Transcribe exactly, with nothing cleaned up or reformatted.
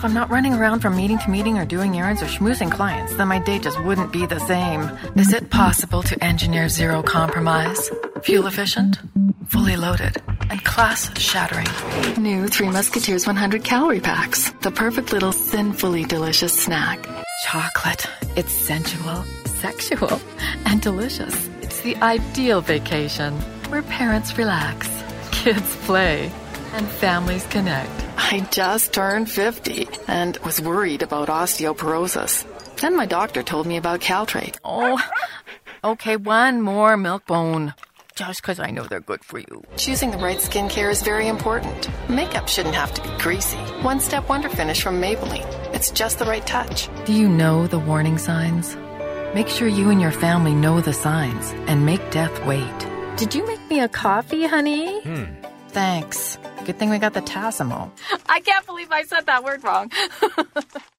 I'm not running around from meeting to meeting or doing errands or schmoozing clients, then my day just wouldn't be the same. Is it possible to engineer zero compromise? Fuel efficient, fully loaded, and class-shattering. New Three Musketeers one hundred calorie packs. The perfect little sinfully delicious snack. Chocolate. It's sensual, sexual, and delicious. It's the ideal vacation where parents relax, kids play, and families connect. I just turned fifty and was worried about osteoporosis. Then my doctor told me about Caltrate. Oh, okay, one more milk bone. Just because I know they're good for you. Choosing the right skincare is very important. Makeup shouldn't have to be greasy. One Step Wonder Finish from Maybelline. It's just the right touch. Do you know the warning signs? Make sure you and your family know the signs and make death wait. Did you make me a coffee, honey? Hmm. Thanks. Good thing we got the Tassimo. I can't believe I said that word wrong.